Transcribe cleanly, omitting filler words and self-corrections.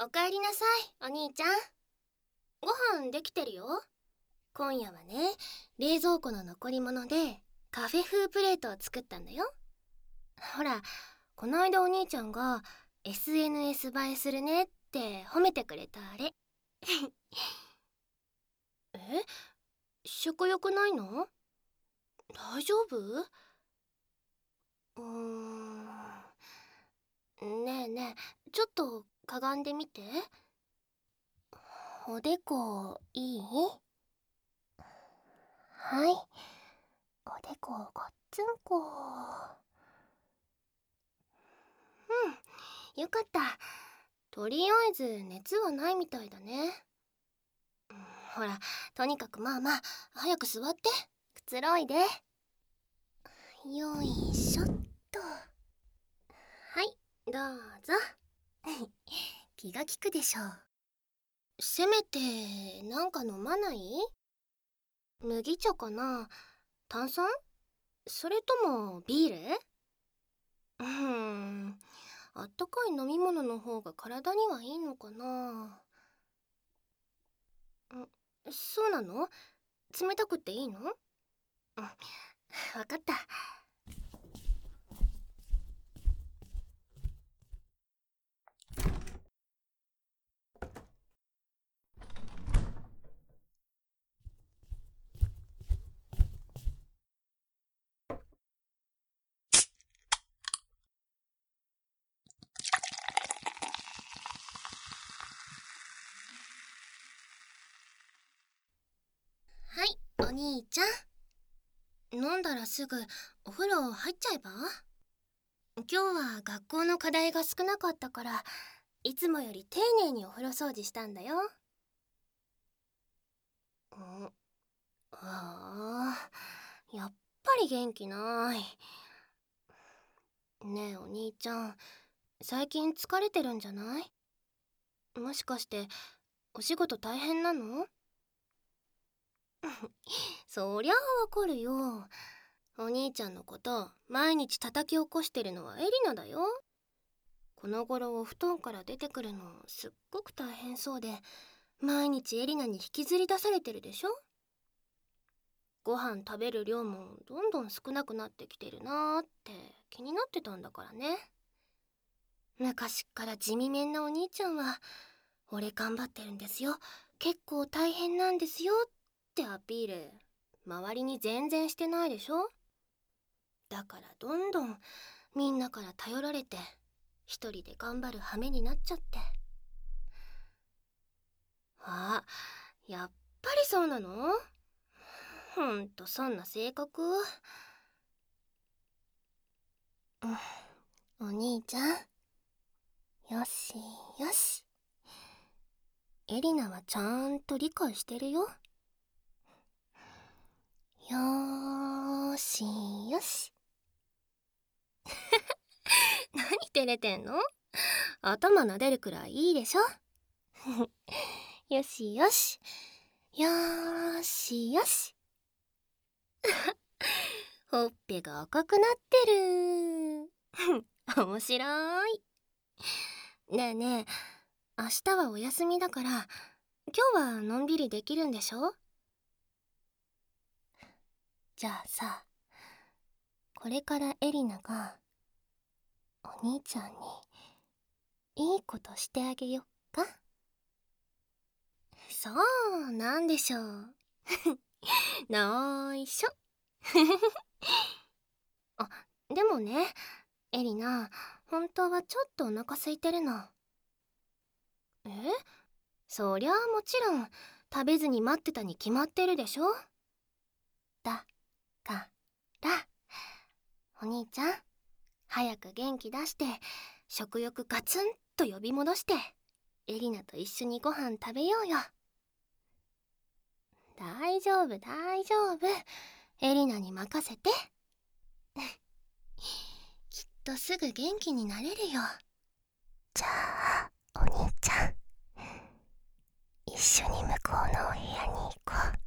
おかえりなさい、お兄ちゃん。ご飯できてるよ。今夜はね、冷蔵庫の残り物でカフェ風プレートを作ったんだよ。ほら、この間お兄ちゃんが SNS 映えするねって褒めてくれたあれ。え、食欲ないの？大丈夫？ねえねえ、ちょっとかがんでみて。おでこいい？はい。おでこガッツンコ。よかった。とりあえず熱はないみたいだね。ほら、とにかくまあまあ、早く座って。くつろいで。よいしょっと。はい、どうぞ。気が利くでしょう。せめて、なんか飲まない？麦茶かな？炭酸？それともビール？あったかい飲み物の方が体にはいいのかな？そうなの？冷たくっていいの？わかった。はい、お兄ちゃん。飲んだらすぐお風呂入っちゃえば？今日は学校の課題が少なかったから、いつもより丁寧にお風呂掃除したんだよ。やっぱり元気ない。ねえお兄ちゃん、最近疲れてるんじゃない？もしかしてお仕事大変なの？そりゃあわかるよ。お兄ちゃんのこと毎日叩き起こしてるのはエリナだよ。この頃お布団から出てくるのすっごく大変そうで、毎日エリナに引きずり出されてるでしょ。ご飯食べる量もどんどん少なくなってきてるなーって気になってたんだからね。昔っから地味めんなお兄ちゃんは、俺頑張ってるんですよ、結構大変なんですよってアピール、周りに全然してないでしょ。だからどんどんみんなから頼られて、一人で頑張る羽目になっちゃって。あ、やっぱりそうなの？ほんとそんな性格。お兄ちゃん、よしよし。エリナはちゃんと理解してるよ。よーしよし。何照れてんの？頭撫でるくらいいいでしょ。よしよし。よーしよし。ほっぺが赤くなってる。面白い。ねえねえ、明日はお休みだから、今日はのんびりできるんでしょ？じゃあさ、これからエリナがお兄ちゃんにいいことしてあげよっか。そう、なんでしょう。ないしょ。あ、でもね、エリナ、本当はちょっとお腹空いてるの。え？そりゃあもちろん、食べずに待ってたに決まってるでしょ。だから、お兄ちゃん、早く元気出して、食欲ガツンと呼び戻して、エリナと一緒にご飯食べようよ。大丈夫大丈夫。エリナに任せて。きっとすぐ元気になれるよ。じゃあ、お兄ちゃん、一緒に向こうのお部屋に行こう。